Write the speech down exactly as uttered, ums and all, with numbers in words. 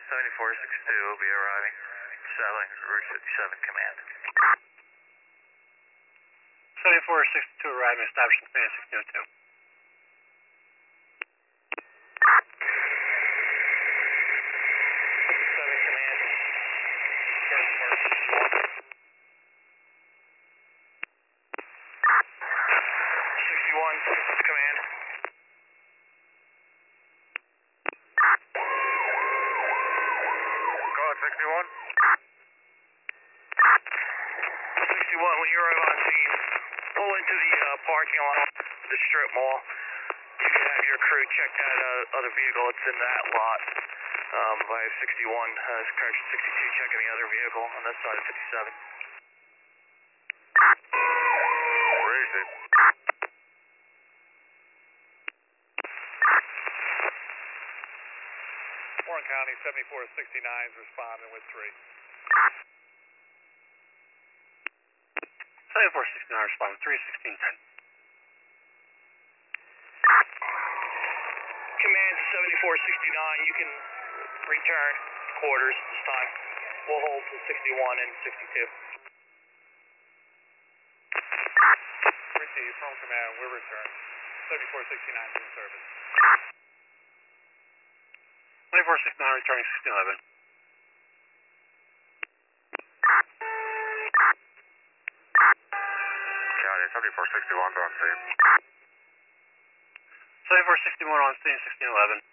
seventy-four sixty-two will be arriving, settling Route fifty-seven command. seventy-four sixty-two arriving, establishing command sixteen oh two. fifty-seven command. sixty-one command. Go ahead, sixty-one. sixty-one, when you arrive on scene, pull into the uh, parking lot of the strip mall. You can have your crew check that uh, other vehicle that's in that lot. Um, I have sixty-one, uh, correction sixty-two checking the other vehicle on this side of fifty-seven. Where is it? Warren County, seventy-four sixty-nine is responding with three. seventy-four sixty-nine responding, three sixteen ten. Command to seventy-four sixty-nine, you can return quarters this time. We'll hold to sixty-one and sixty-two. Receive from command, we'll return. seventy-four sixty-nine is in service. seventy-four sixty-nine returning sixteen eleven. County, seventy-four sixty-one on scene. seventy-four sixty-one on scene, sixteen eleven.